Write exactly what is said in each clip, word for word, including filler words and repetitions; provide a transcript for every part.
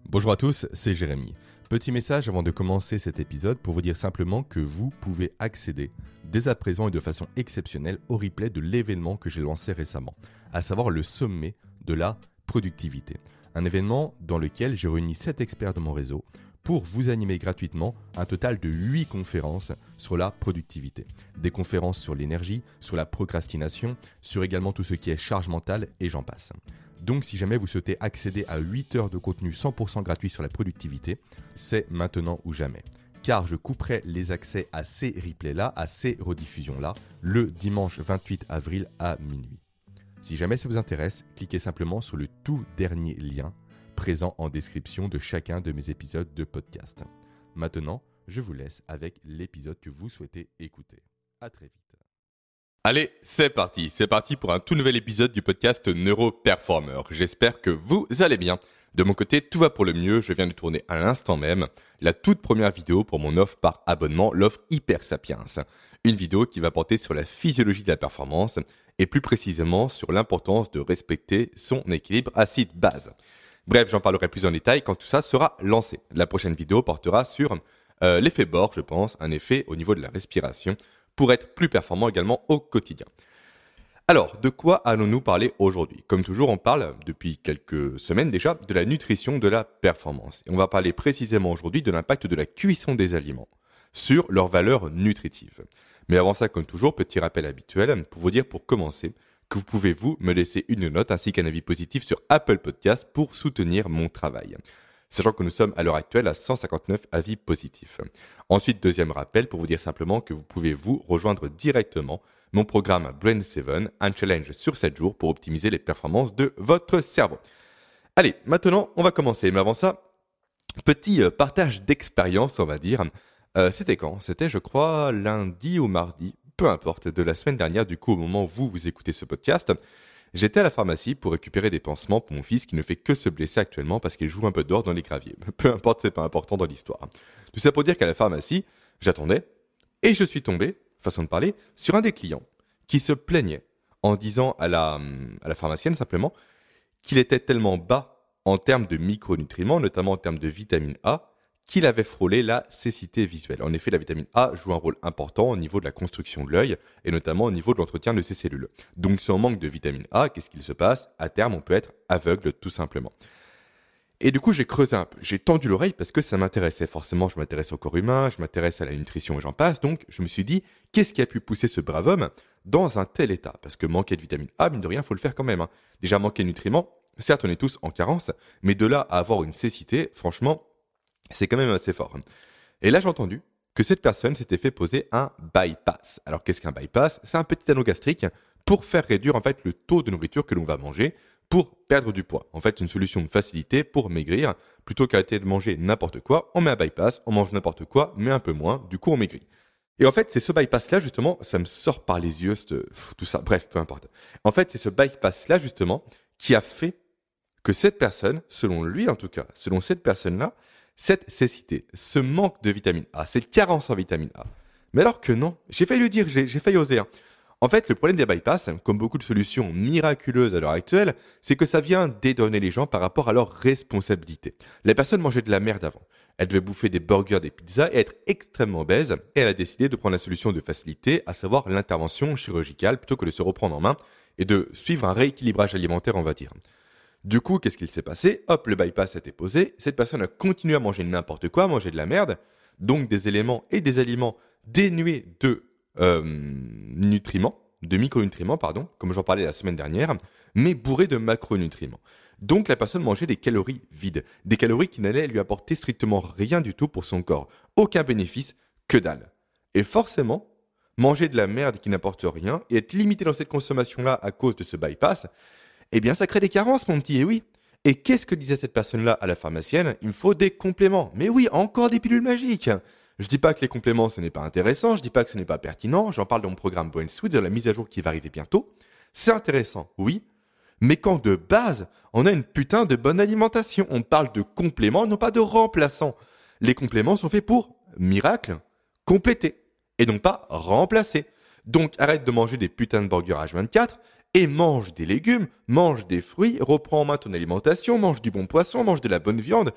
Bonjour à tous, c'est Jérémy. Petit message avant de commencer cet épisode pour vous dire simplement que vous pouvez accéder dès à présent et de façon exceptionnelle au replay de l'événement que j'ai lancé récemment, à savoir le sommet de la productivité. Un événement dans lequel j'ai réuni sept experts de mon réseau pour vous animer gratuitement un total de huit conférences sur la productivité. Des conférences sur l'énergie, sur la procrastination, sur également tout ce qui est charge mentale et j'en passe. Donc si jamais vous souhaitez accéder à huit heures de contenu cent pour cent gratuit sur la productivité, c'est maintenant ou jamais. Car je couperai les accès à ces replays-là, à ces rediffusions-là, le dimanche vingt-huit avril à minuit. Si jamais ça vous intéresse, cliquez simplement sur le tout dernier lien présent en description de chacun de mes épisodes de podcast. Maintenant, je vous laisse avec l'épisode que vous souhaitez écouter. À très vite. Allez, c'est parti, c'est parti pour un tout nouvel épisode du podcast Neuroperformer. J'espère que vous allez bien. De mon côté, tout va pour le mieux, je viens de tourner à l'instant même la toute première vidéo pour mon offre par abonnement, l'offre Hyper Sapiens. Une vidéo qui va porter sur la physiologie de la performance et plus précisément sur l'importance de respecter son équilibre acide-base. Bref, j'en parlerai plus en détail quand tout ça sera lancé. La prochaine vidéo portera sur euh, l'effet Bohr, je pense, un effet au niveau de la respiration, pour être plus performant également au quotidien. Alors, de quoi allons-nous parler aujourd'hui ? Comme toujours, on parle depuis quelques semaines déjà de la nutrition de la performance. Et on va parler précisément aujourd'hui de l'impact de la cuisson des aliments sur leur valeur nutritive. Mais avant ça, comme toujours, petit rappel habituel pour vous dire pour commencer que vous pouvez vous me laisser une note ainsi qu'un avis positif sur Apple Podcast pour soutenir mon travail. Sachant que nous sommes à l'heure actuelle à cent cinquante-neuf avis positifs. Ensuite, deuxième rappel pour vous dire simplement que vous pouvez vous rejoindre directement mon programme Brain sept, un challenge sur sept jours pour optimiser les performances de votre cerveau. Allez, maintenant, on va commencer. Mais avant ça, petit partage d'expérience, on va dire. Euh, c'était quand ? C'était, je crois, lundi ou mardi, peu importe, de la semaine dernière, du coup, au moment où vous, vous écoutez ce podcast. J'étais à la pharmacie pour récupérer des pansements pour mon fils qui ne fait que se blesser actuellement parce qu'il joue un peu dehors dans les graviers. Peu importe, c'est pas important dans l'histoire. Tout ça pour dire qu'à la pharmacie, j'attendais et je suis tombé, façon de parler, sur un des clients qui se plaignait en disant à la, à la pharmacienne simplement qu'il était tellement bas en termes de micronutriments, notamment en termes de vitamine A, qu'il avait frôlé la cécité visuelle. En effet, la vitamine A joue un rôle important au niveau de la construction de l'œil et notamment au niveau de l'entretien de ses cellules. Donc, si on manque de vitamine A, qu'est-ce qu'il se passe ? À terme, on peut être aveugle tout simplement. Et du coup, j'ai creusé un peu. J'ai tendu l'oreille parce que ça m'intéressait. Forcément, je m'intéresse au corps humain, je m'intéresse à la nutrition et j'en passe. Donc, je me suis dit, qu'est-ce qui a pu pousser ce brave homme dans un tel état ? Parce que manquer de vitamine A, mine de rien, il faut le faire quand même. Hein. Déjà, manquer de nutriments, certes, on est tous en carence, mais de là à avoir une cécité, franchement, c'est quand même assez fort. Et là, j'ai entendu que cette personne s'était fait poser un bypass. Alors, qu'est-ce qu'un bypass ? C'est un petit anneau gastrique pour faire réduire en fait le taux de nourriture que l'on va manger pour perdre du poids. En fait, une solution de facilité pour maigrir. Plutôt qu'arrêter de manger n'importe quoi, on met un bypass, on mange n'importe quoi, mais un peu moins. Du coup, on maigrit. Et en fait, c'est ce bypass-là, justement, ça me sort par les yeux, tout ça. Bref, peu importe. En fait, c'est ce bypass-là, justement, qui a fait que cette personne, selon lui en tout cas, selon cette personne-là, cette cécité, ce manque de vitamine A, cette carence en vitamine A. Mais alors que non, j'ai failli le dire, j'ai, j'ai failli oser. Hein. En fait, le problème des bypass, comme beaucoup de solutions miraculeuses à l'heure actuelle, c'est que ça vient dédonner les gens par rapport à leurs responsabilités. La personne mangeait de la merde avant. Elle devait bouffer des burgers, des pizzas et être extrêmement obèse. Et elle a décidé de prendre la solution de facilité, à savoir l'intervention chirurgicale, plutôt que de se reprendre en main et de suivre un rééquilibrage alimentaire, on va dire. Du coup, qu'est-ce qu'il s'est passé ? Hop, le bypass a été posé. Cette personne a continué à manger n'importe quoi, à manger de la merde. Donc des éléments et des aliments dénués de euh, nutriments, de micronutriments, pardon, comme j'en parlais la semaine dernière, mais bourrés de macronutriments. Donc la personne mangeait des calories vides, des calories qui n'allaient lui apporter strictement rien du tout pour son corps. Aucun bénéfice, que dalle. Et forcément, manger de la merde qui n'apporte rien et être limité dans cette consommation-là à cause de ce bypass, eh bien, ça crée des carences, mon petit, et oui. Et qu'est-ce que disait cette personne-là à la pharmacienne ? Il me faut des compléments. Mais oui, encore des pilules magiques. Je dis pas que les compléments, ce n'est pas intéressant, je dis pas que ce n'est pas pertinent, j'en parle dans mon programme Brain sept, de la mise à jour qui va arriver bientôt. C'est intéressant, oui, mais quand de base, on a une putain de bonne alimentation, on parle de compléments, non pas de remplaçants. Les compléments sont faits pour, miracle, compléter, et non pas remplacer. Donc arrête de manger des putains de burgers H vingt-quatre, et mange des légumes, mange des fruits, reprends en main ton alimentation, mange du bon poisson, mange de la bonne viande.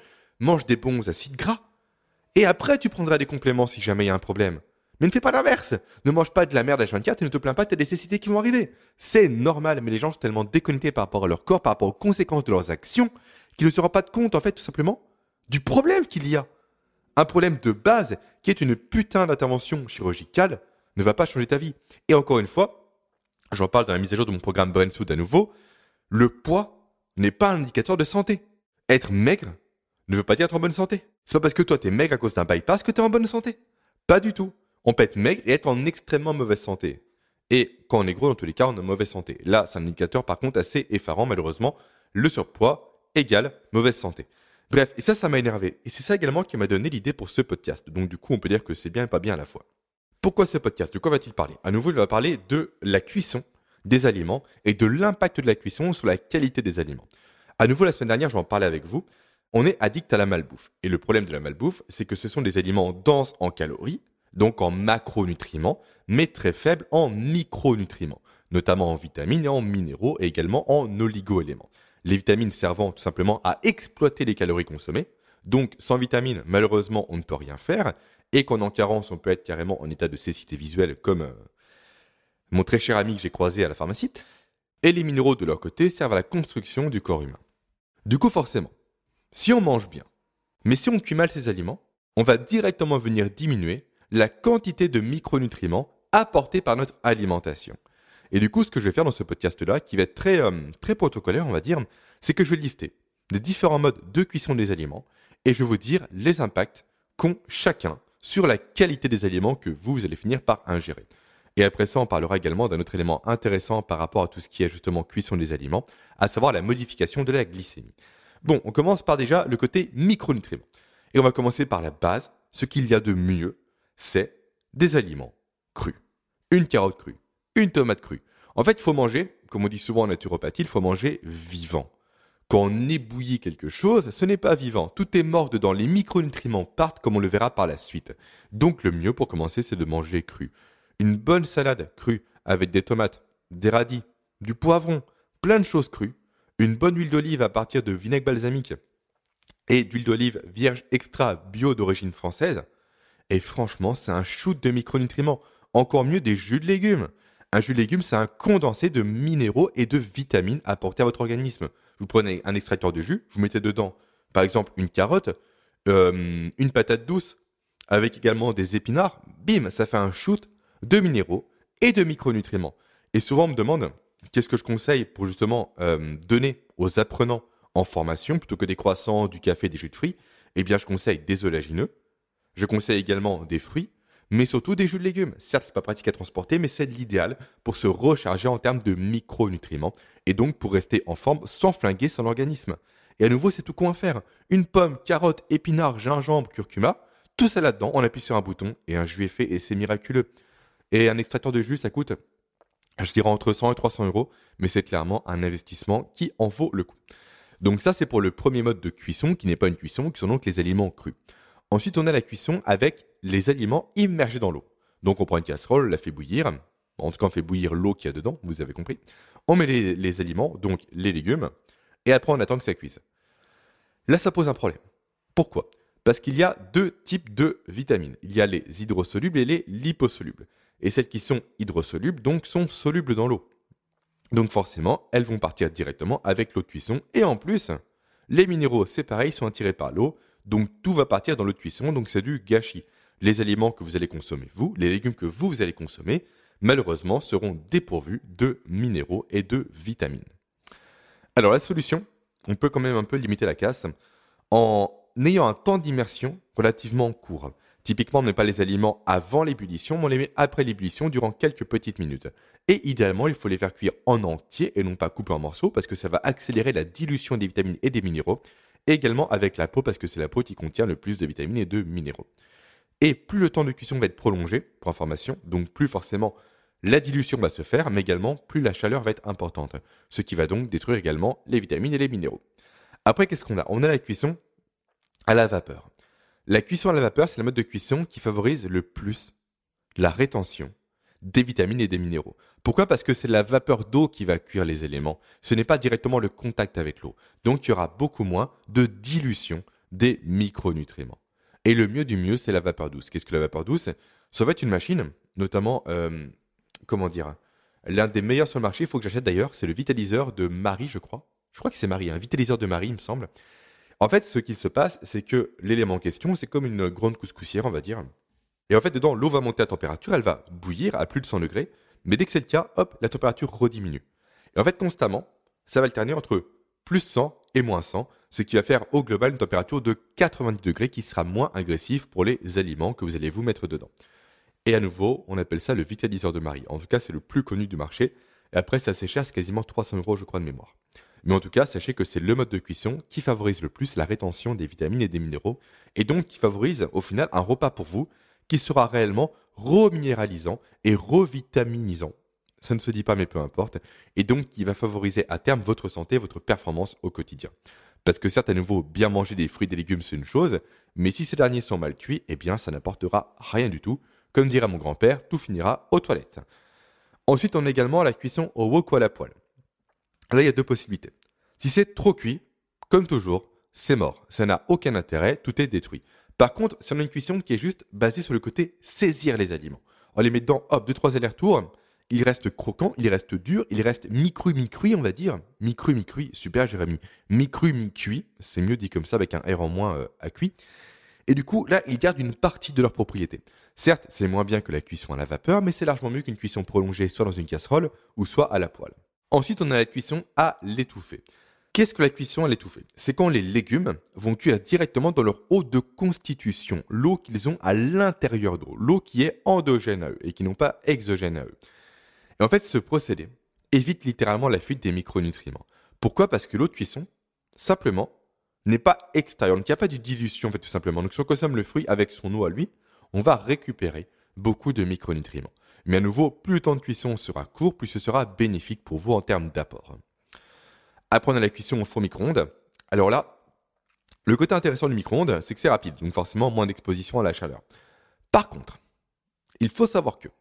mange des bons acides gras. Et après, tu prendras des compléments si jamais il y a un problème. Mais ne fais pas l'inverse. Ne mange pas de la merde H vingt-quatre et ne te plains pas de tes nécessités qui vont arriver. C'est normal, mais les gens sont tellement déconnectés par rapport à leur corps, par rapport aux conséquences de leurs actions, qu'ils ne se rendent pas compte, en fait, tout simplement, du problème qu'il y a. Un problème de base, qui est une putain d'intervention chirurgicale, ne va pas changer ta vie. Et encore une fois, j'en parle dans la mise à jour de mon programme Brainsuit à nouveau, le poids n'est pas un indicateur de santé. Être maigre ne veut pas dire être en bonne santé. C'est pas parce que toi t'es maigre à cause d'un bypass que t'es en bonne santé. Pas du tout. On peut être maigre et être en extrêmement mauvaise santé. Et quand on est gros, dans tous les cas, on est en mauvaise santé. Là, c'est un indicateur par contre assez effarant, malheureusement. Le surpoids égale mauvaise santé. Bref, et ça, ça m'a énervé. Et c'est ça également qui m'a donné l'idée pour ce podcast. Donc du coup, on peut dire que c'est bien et pas bien à la fois. Pourquoi ce podcast ? De quoi va-t-il parler ? À nouveau, il va parler de la cuisson des aliments et de l'impact de la cuisson sur la qualité des aliments. À nouveau, la semaine dernière, je vais en parler avec vous. On est addict à la malbouffe. Et le problème de la malbouffe, c'est que ce sont des aliments denses en calories, donc en macronutriments, mais très faibles en micronutriments, notamment en vitamines et en minéraux et également en oligo-éléments. Les vitamines servant tout simplement à exploiter les calories consommées. Donc sans vitamines, malheureusement, on ne peut rien faire. Et qu'en en carence, on peut être carrément en état de cécité visuelle, comme euh, mon très cher ami que j'ai croisé à la pharmacie. Et les minéraux, de leur côté, servent à la construction du corps humain. Du coup, forcément, si on mange bien, mais si on cuit mal ces aliments, on va directement venir diminuer la quantité de micronutriments apportés par notre alimentation. Et du coup, ce que je vais faire dans ce podcast-là, qui va être très, euh, très protocolaire, on va dire, c'est que je vais lister les différents modes de cuisson des aliments et je vais vous dire les impacts qu'ont chacun sur la qualité des aliments que vous, vous allez finir par ingérer. Et après ça, on parlera également d'un autre élément intéressant par rapport à tout ce qui est justement cuisson des aliments, à savoir la modification de la glycémie. Bon, on commence par déjà le côté micronutriments. Et on va commencer par la base. Ce qu'il y a de mieux, c'est des aliments crus. Une carotte crue, une tomate crue. En fait, il faut manger, comme on dit souvent en naturopathie, il faut manger vivant. Quand on ébouillit quelque chose, ce n'est pas vivant. Tout est mort dedans. Les micronutriments partent comme on le verra par la suite. Donc le mieux pour commencer, c'est de manger cru. Une bonne salade crue avec des tomates, des radis, du poivron, plein de choses crues. Une bonne huile d'olive à partir de vinaigre balsamique et d'huile d'olive vierge extra bio d'origine française. Et franchement, c'est un shoot de micronutriments. Encore mieux des jus de légumes. Un jus de légumes, c'est un condensé de minéraux et de vitamines apportés à votre organisme. Vous prenez un extracteur de jus, vous mettez dedans, par exemple, une carotte, euh, une patate douce, avec également des épinards. Bim, ça fait un shoot de minéraux et de micronutriments. Et souvent, on me demande, qu'est-ce que je conseille pour justement euh, donner aux apprenants en formation, plutôt que des croissants, du café, des jus de fruits ? Eh bien, je conseille des oléagineux. Je conseille également des fruits, mais surtout des jus de légumes. Certes, c'est pas pratique à transporter, mais c'est l'idéal pour se recharger en termes de micronutriments et donc pour rester en forme sans flinguer son organisme. Et à nouveau, c'est tout con à faire. Une pomme, carotte, épinards, gingembre, curcuma, tout ça là-dedans, on appuie sur un bouton et un jus est fait et c'est miraculeux. Et un extracteur de jus, ça coûte, je dirais, entre cent et trois cents euros, mais c'est clairement un investissement qui en vaut le coup. Donc ça, c'est pour le premier mode de cuisson, qui n'est pas une cuisson, qui sont donc les aliments crus. Ensuite, on a la cuisson avec les aliments immergés dans l'eau. Donc on prend une casserole, on la fait bouillir, en tout cas on fait bouillir l'eau qu'il y a dedans, vous avez compris. On met les, les aliments, donc les légumes, et après on attend que ça cuise. Là, ça pose un problème. Pourquoi ? Parce qu'il y a deux types de vitamines. Il y a les hydrosolubles et les liposolubles. Et celles qui sont hydrosolubles, donc, sont solubles dans l'eau. Donc forcément, elles vont partir directement avec l'eau de cuisson. Et en plus, les minéraux, c'est pareil, sont attirés par l'eau. Donc tout va partir dans l'eau de cuisson, donc c'est du gâchis. Les aliments que vous allez consommer, vous, les légumes que vous, vous allez consommer, malheureusement, seront dépourvus de minéraux et de vitamines. Alors la solution, on peut quand même un peu limiter la casse en ayant un temps d'immersion relativement court. Typiquement, on ne met pas les aliments avant l'ébullition, mais on les met après l'ébullition durant quelques petites minutes. Et idéalement, il faut les faire cuire en entier et non pas couper en morceaux parce que ça va accélérer la dilution des vitamines et des minéraux. Et également avec la peau parce que c'est la peau qui contient le plus de vitamines et de minéraux. Et plus le temps de cuisson va être prolongé, pour information, donc plus forcément la dilution va se faire, mais également plus la chaleur va être importante. Ce qui va donc détruire également les vitamines et les minéraux. Après, qu'est-ce qu'on a ? On a la cuisson à la vapeur. La cuisson à la vapeur, c'est le mode de cuisson qui favorise le plus la rétention des vitamines et des minéraux. Pourquoi ? Parce que c'est la vapeur d'eau qui va cuire les éléments. Ce n'est pas directement le contact avec l'eau. Donc, il y aura beaucoup moins de dilution des micronutriments. Et le mieux du mieux, c'est la vapeur douce. Qu'est-ce que la vapeur douce ? Ça va être une machine, notamment, euh, comment dire, l'un des meilleurs sur le marché, il faut que j'achète d'ailleurs, c'est le vitaliseur de Marie, je crois. Je crois que c'est Marie, un vitaliseur de Marie, il me semble. En fait, ce qu'il se passe, c'est que l'élément en question, c'est comme une grande couscoussière, on va dire. Et en fait, dedans, l'eau va monter à température, elle va bouillir à plus de cent degrés, mais dès que c'est le cas, hop, la température rediminue. Et en fait, constamment, ça va alterner entre plus cent et moins cent, ce qui va faire au global une température de quatre-vingt-dix degrés qui sera moins agressive pour les aliments que vous allez vous mettre dedans. Et à nouveau, on appelle ça le vitaliseur de Marie. En tout cas, c'est le plus connu du marché. Et après, c'est assez cher, c'est quasiment trois cents euros, je crois, de mémoire. Mais en tout cas, sachez que c'est le mode de cuisson qui favorise le plus la rétention des vitamines et des minéraux, et donc qui favorise au final un repas pour vous qui sera réellement reminéralisant et revitaminisant. Ça ne se dit pas, mais peu importe. Et donc, qui va favoriser à terme votre santé, votre performance au quotidien. Parce que certes, à nouveau, bien manger des fruits et des légumes, c'est une chose, mais si ces derniers sont mal cuits, eh bien, ça n'apportera rien du tout. Comme dirait mon grand-père, tout finira aux toilettes. Ensuite, on a également la cuisson au wok ou à la poêle. Là, il y a deux possibilités. Si c'est trop cuit, comme toujours, c'est mort. Ça n'a aucun intérêt, tout est détruit. Par contre, si on a une cuisson qui est juste basée sur le côté saisir les aliments, on les met dedans, hop, deux, trois allers-retours, il reste croquant, il reste dur, il reste mi-cru, mi-cuit, on va dire. Mi-cru, mi-cuit, super, j'ai remis. Mi-cru, mi-cuit, c'est mieux dit comme ça, avec un R en moins euh, à cuit. Et du coup, là, ils gardent une partie de leur propriété. Certes, c'est moins bien que la cuisson à la vapeur, mais c'est largement mieux qu'une cuisson prolongée soit dans une casserole ou soit à la poêle. Ensuite, on a la cuisson à l'étouffée. Qu'est-ce que la cuisson à l'étouffée ? C'est quand les légumes vont cuire directement dans leur eau de constitution, l'eau qu'ils ont à l'intérieur d'eau, l'eau qui est endogène à eux et qui n'ont pas exogène à eux. Et en fait, ce procédé évite littéralement la fuite des micronutriments. Pourquoi ? Parce que l'eau de cuisson, simplement, n'est pas extérieure, donc il n'y a pas de dilution en fait tout simplement. Donc si on consomme le fruit avec son eau à lui, on va récupérer beaucoup de micronutriments. Mais à nouveau, plus le temps de cuisson sera court, plus ce sera bénéfique pour vous en termes d'apport. Après, on a la cuisson au four micro-ondes. Alors là, le côté intéressant du micro-ondes, c'est que c'est rapide, donc forcément moins d'exposition à la chaleur. Par contre, il faut savoir que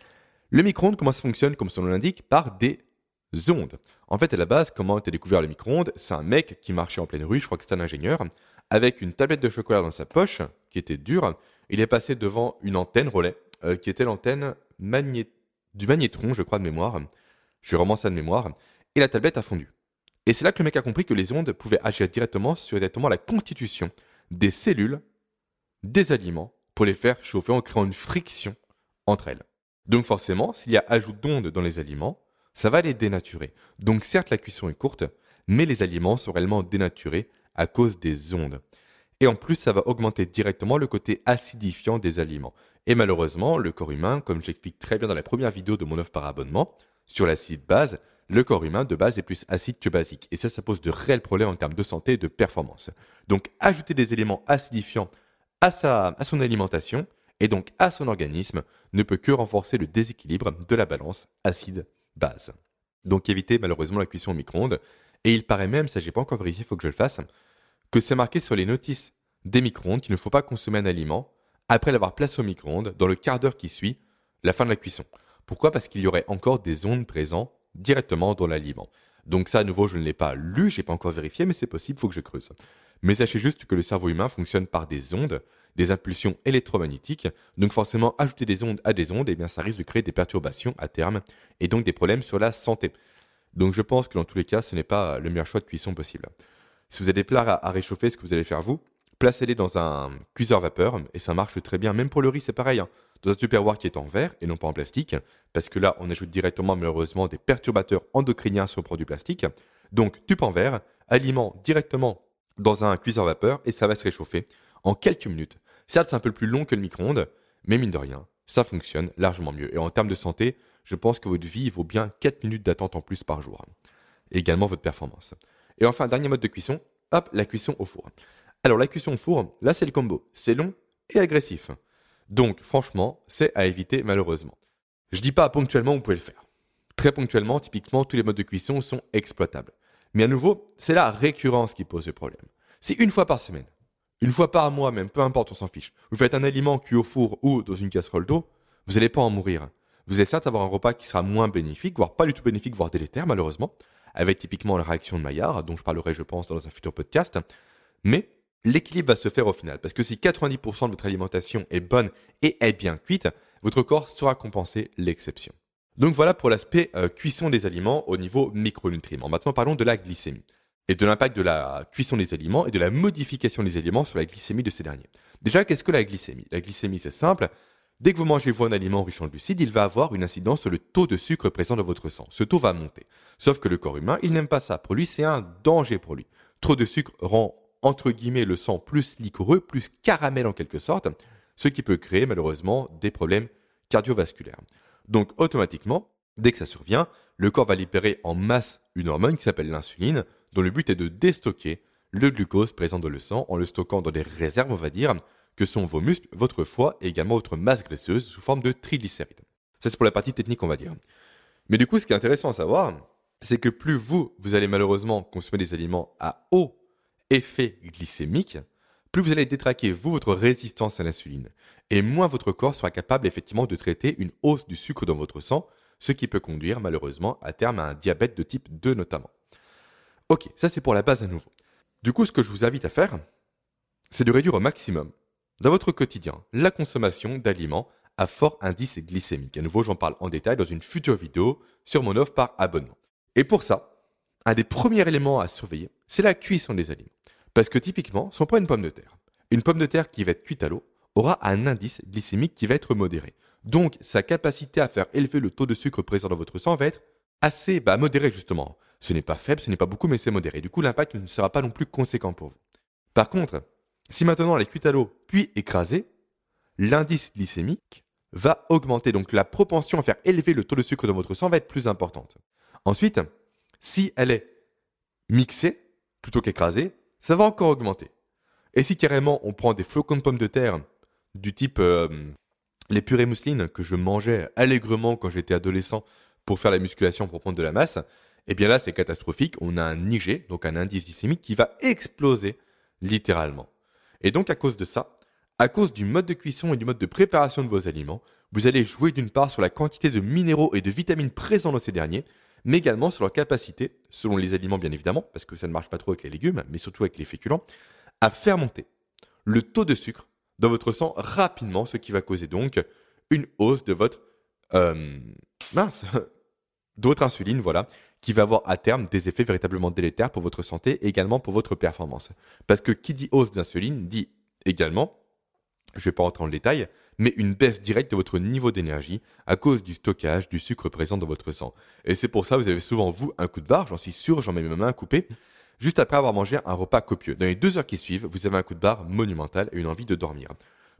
le micro-ondes, comment ça fonctionne, comme son nom l'indique, par des ondes. En fait, à la base, comment a été découvert le micro-ondes ? C'est un mec qui marchait en pleine rue, je crois que c'était un ingénieur, avec une tablette de chocolat dans sa poche, qui était dure. Il est passé devant une antenne relais, euh, qui était l'antenne magné- du magnétron, je crois, de mémoire. Je suis vraiment ça de mémoire. Et la tablette a fondu. Et c'est là que le mec a compris que les ondes pouvaient agir directement sur directement la constitution des cellules, des aliments, pour les faire chauffer en créant une friction entre elles. Donc forcément, s'il y a ajout d'ondes dans les aliments, ça va les dénaturer. Donc certes, la cuisson est courte, mais les aliments sont réellement dénaturés à cause des ondes. Et en plus, ça va augmenter directement le côté acidifiant des aliments. Et malheureusement, le corps humain, comme j'explique très bien dans la première vidéo de mon offre par abonnement, sur l'acide base, le corps humain de base est plus acide que basique. Et ça, ça pose de réels problèmes en termes de santé et de performance. Donc ajouter des éléments acidifiants à, sa, à son alimentation, et donc à son organisme, ne peut que renforcer le déséquilibre de la balance acide-base. Donc évitez malheureusement la cuisson au micro-ondes. Et il paraît même, ça j'ai pas encore vérifié, il faut que je le fasse, que c'est marqué sur les notices des micro-ondes qu'il ne faut pas consommer un aliment après l'avoir placé au micro-ondes dans le quart d'heure qui suit la fin de la cuisson. Pourquoi ? Parce qu'il y aurait encore des ondes présentes directement dans l'aliment. Donc ça, à nouveau, je ne l'ai pas lu, je n'ai pas encore vérifié, mais c'est possible, il faut que je creuse. Mais sachez juste que le cerveau humain fonctionne par des ondes, des impulsions électromagnétiques. Donc forcément, ajouter des ondes à des ondes, eh bien, ça risque de créer des perturbations à terme et donc des problèmes sur la santé. Donc je pense que dans tous les cas, ce n'est pas le meilleur choix de cuisson possible. Si vous avez des plats à, à réchauffer, ce que vous allez faire vous, placez-les dans un cuiseur vapeur et ça marche très bien. Même pour le riz, c'est pareil, hein. Dans un tupperware qui est en verre et non pas en plastique, parce que là, on ajoute directement malheureusement des perturbateurs endocriniens sur le produit plastique. Donc, tube en verre, aliment directement dans un cuiseur vapeur et ça va se réchauffer en quelques minutes. Certes, c'est un peu plus long que le micro-ondes, mais mine de rien, ça fonctionne largement mieux. Et en termes de santé, je pense que votre vie vaut bien quatre minutes d'attente en plus par jour. Et également votre performance. Et enfin, dernier mode de cuisson, hop, la cuisson au four. Alors, la cuisson au four, là, c'est le combo. C'est long et agressif. Donc, franchement, c'est à éviter malheureusement. Je dis pas ponctuellement, vous pouvez le faire. Très ponctuellement, typiquement, tous les modes de cuisson sont exploitables. Mais à nouveau, c'est la récurrence qui pose le problème. C'est une fois par semaine, une fois par mois même, peu importe, on s'en fiche. Vous faites un aliment cuit au four ou dans une casserole d'eau, vous n'allez pas en mourir. Vous allez certes avoir un repas qui sera moins bénéfique, voire pas du tout bénéfique, voire délétère malheureusement, avec typiquement la réaction de Maillard, dont je parlerai je pense dans un futur podcast. Mais l'équilibre va se faire au final. Parce que si quatre-vingt-dix pour cent de votre alimentation est bonne et est bien cuite, votre corps saura compenser l'exception. Donc voilà pour l'aspect euh, cuisson des aliments au niveau micronutriments. Maintenant parlons de la glycémie et de l'impact de la cuisson des aliments et de la modification des aliments sur la glycémie de ces derniers. Déjà, qu'est-ce que la glycémie ? La glycémie, c'est simple. Dès que vous mangez vous un aliment riche en glucides, il va avoir une incidence sur le taux de sucre présent dans votre sang. Ce taux va monter. Sauf que le corps humain, il n'aime pas ça. Pour lui, c'est un danger pour lui. Trop de sucre rend, entre guillemets, le sang plus liquoreux, plus caramel en quelque sorte, ce qui peut créer malheureusement des problèmes cardiovasculaires. Donc automatiquement, dès que ça survient, le corps va libérer en masse une hormone qui s'appelle l'insuline, dont le but est de déstocker le glucose présent dans le sang en le stockant dans des réserves, on va dire, que sont vos muscles, votre foie et également votre masse graisseuse sous forme de triglycérides. Ça, c'est pour la partie technique, on va dire. Mais du coup, ce qui est intéressant à savoir, c'est que plus vous, vous allez malheureusement consommer des aliments à haut effet glycémique, plus vous allez détraquer, vous, votre résistance à l'insuline. Et moins votre corps sera capable, effectivement, de traiter une hausse du sucre dans votre sang, ce qui peut conduire, malheureusement, à terme à un diabète de type deux notamment. Ok, ça c'est pour la base à nouveau. Du coup, ce que je vous invite à faire, c'est de réduire au maximum, dans votre quotidien, la consommation d'aliments à fort indice glycémique. À nouveau, j'en parle en détail dans une future vidéo sur mon offre par abonnement. Et pour ça, un des premiers éléments à surveiller, c'est la cuisson des aliments. Parce que typiquement, si on prend une pomme de terre, une pomme de terre qui va être cuite à l'eau aura un indice glycémique qui va être modéré. Donc, sa capacité à faire élever le taux de sucre présent dans votre sang va être assez bah, modéré justement. Ce n'est pas faible, ce n'est pas beaucoup, mais c'est modéré. Du coup, l'impact ne sera pas non plus conséquent pour vous. Par contre, si maintenant elle est cuite à l'eau puis écrasée, l'indice glycémique va augmenter. Donc, la propension à faire élever le taux de sucre dans votre sang va être plus importante. Ensuite, si elle est mixée plutôt qu'écrasée, ça va encore augmenter. Et si carrément on prend des flocons de pommes de terre du type euh, les purées mousseline que je mangeais allègrement quand j'étais adolescent pour faire la musculation, pour prendre de la masse, eh bien là c'est catastrophique. On a un I G, donc un indice glycémique qui va exploser littéralement. Et donc à cause de ça, à cause du mode de cuisson et du mode de préparation de vos aliments, vous allez jouer d'une part sur la quantité de minéraux et de vitamines présents dans ces derniers, mais également sur leur capacité, selon les aliments bien évidemment, parce que ça ne marche pas trop avec les légumes, mais surtout avec les féculents, à faire monter le taux de sucre dans votre sang rapidement, ce qui va causer donc une hausse de votre euh, mince, de votre insuline, voilà, qui va avoir à terme des effets véritablement délétères pour votre santé et également pour votre performance. Parce que qui dit hausse d'insuline dit également, je ne vais pas rentrer dans le détail, mais une baisse directe de votre niveau d'énergie à cause du stockage du sucre présent dans votre sang. Et c'est pour ça que vous avez souvent, vous, un coup de barre, j'en suis sûr, j'en mets mes mains à couper, juste après avoir mangé un repas copieux. Dans les deux heures qui suivent, vous avez un coup de barre monumental et une envie de dormir. Pourquoi ?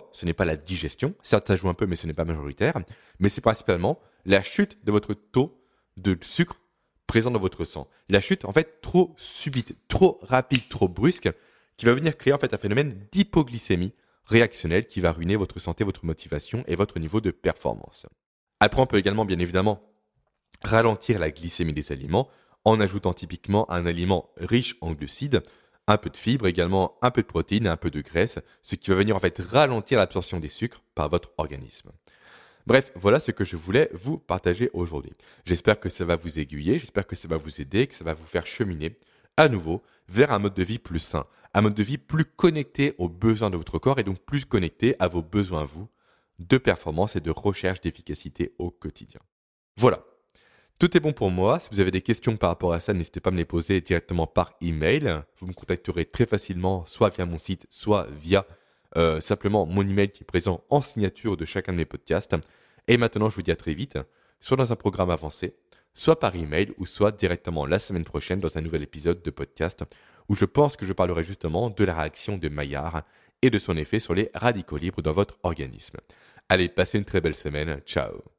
Ce n'est pas la digestion, certes ça joue un peu, mais ce n'est pas majoritaire, mais c'est principalement la chute de votre taux de sucre présent dans votre sang. La chute, en fait, trop subite, trop rapide, trop brusque, qui va venir créer en fait un phénomène d'hypoglycémie réactionnelle qui va ruiner votre santé, votre motivation et votre niveau de performance. Après, on peut également, bien évidemment, ralentir la glycémie des aliments en ajoutant typiquement un aliment riche en glucides, un peu de fibres, également un peu de protéines et un peu de graisse, ce qui va venir en fait ralentir l'absorption des sucres par votre organisme. Bref, voilà ce que je voulais vous partager aujourd'hui. J'espère que ça va vous aiguiller, j'espère que ça va vous aider, que ça va vous faire cheminer à nouveau vers un mode de vie plus sain, un mode de vie plus connecté aux besoins de votre corps et donc plus connecté à vos besoins, vous, de performance et de recherche d'efficacité au quotidien. Voilà. Tout est bon pour moi. Si vous avez des questions par rapport à ça, n'hésitez pas à me les poser directement par email. Vous me contacterez très facilement, soit via mon site, soit via euh, simplement mon email qui est présent en signature de chacun de mes podcasts. Et maintenant, je vous dis à très vite, soit dans un programme avancé, soit par email, ou soit directement la semaine prochaine dans un nouvel épisode de podcast où je pense que je parlerai justement de la réaction de Maillard et de son effet sur les radicaux libres dans votre organisme. Allez, passez une très belle semaine. Ciao.